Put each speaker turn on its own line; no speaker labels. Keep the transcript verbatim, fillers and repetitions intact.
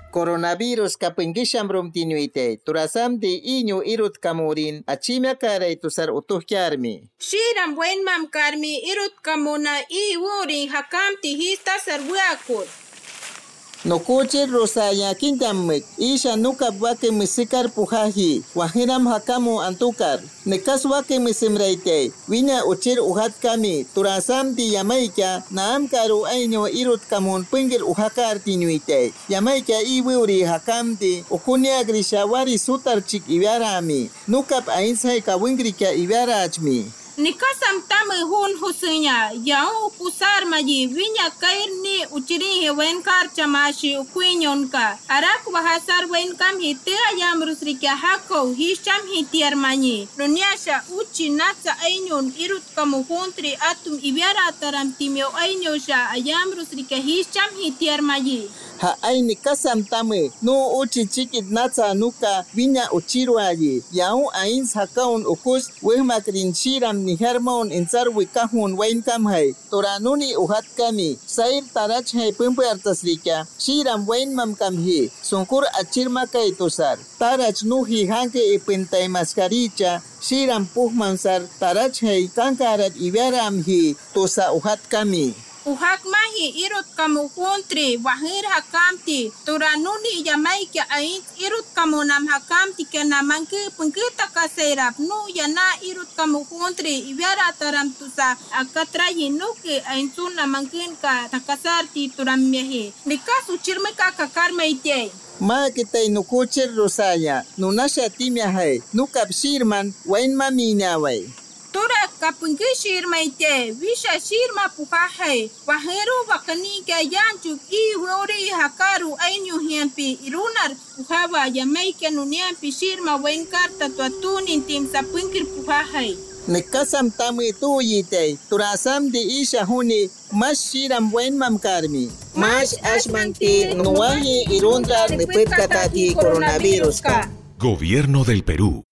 Coronavirus kapingisham romtinuite, turasam de iño irut kamurin, achimia kare tusar utuhkiarmi.
Shiram buen mam karmi irut kamuna i wurin hakamti hista sarwiakut.
No coche rosaya kintamik, isha nuka wake misikar pujahi, wahiram hakamu antukar. Nekas wake misimreite, winya uchir uhat kami, turasam di Yamaika, naam karu aino irut kamun pingir uhakar tinuite. Yamaika iwuri hakamti, ukunya grishawari sutar chik ibarami, nukap ainsai kawingrika ibarachmi.
Nikasam tame hun husinya, yau pusar maji, vinya kair ni uchiri wen kar chamashi ukuinyonka. Arak wahasar wen kam hite ayam rusrika hako, hisham hitiar mani. Ronyasha uchi natsa ainyon irut kamu huntri atum ibiara taram timeo ainyosha ayam rusrika hisham hitiar mani.
Ha aini kasam tame, no uchi chikit natsa nuka, vinya uchiruaji, yau ains hakaun ukus, wehmakrin shiram ni hermon insar wikahun wain kam hai, toranuni uhat kami, sair tarach hai pumpu artasrika, shiram wain mam kam hi, sunkur achirma kai tosar, tarach nuhi hanke ipintay maskaricha, shiram puhmansar, tarach hai kankarat iberam hi, tosa uhat kami.
Uhak mahi irut kamu kuntri wahir hakamti turanuni Yamaika ain irut kamu nam hakamti kena mangke pengkita kaserap nu yana irut kamu kuntri ibiara taram tusa akatra yinuke ain suna mangken ka takasarti turam mehe nikas uchirme ka kakar meite.
Ma kita nukucher rosaya nunasha timya hai nukap shirman wain mamina wai.
Tura kapungki shirma ite, wisha shirma pukahay, waheru wakani ka yanchu i wori hakaru ainyu hianpi irunar pukawa Yamaika nunianpi shirma wen karta tuatunin tim sa pungkir pukahay.
Nekasam tamu tu yite, turasam di isha huni, mas shiram wen mamkarmi. Mas ashmanti nuwahi irundar nepet katati coronavirus ka.
Gobierno del Perú.